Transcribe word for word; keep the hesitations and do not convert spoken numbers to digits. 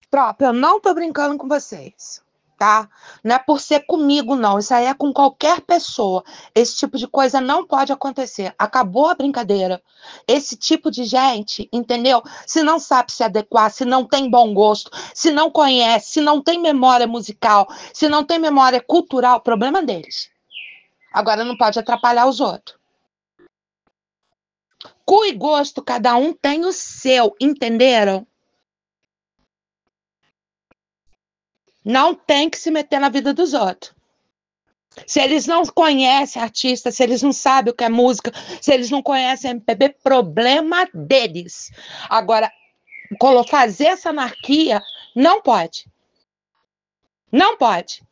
Tropa, eu não tô brincando com vocês, tá? Não é por ser comigo, não. Isso aí é com qualquer pessoa. Esse tipo de coisa não pode acontecer. Acabou a brincadeira. Esse tipo de gente, entendeu? Se não sabe se adequar, se não tem bom gosto, se não conhece, se não tem memória musical, se não tem memória cultural, problema deles. Agora não pode atrapalhar os outros. Cu e gosto, cada um tem o seu, entenderam? Não tem que se meter na vida dos outros. Se eles não conhecem artista, se eles não sabem o que é música, se eles não conhecem M P B, problema deles. Agora, fazer essa anarquia não pode. Não pode.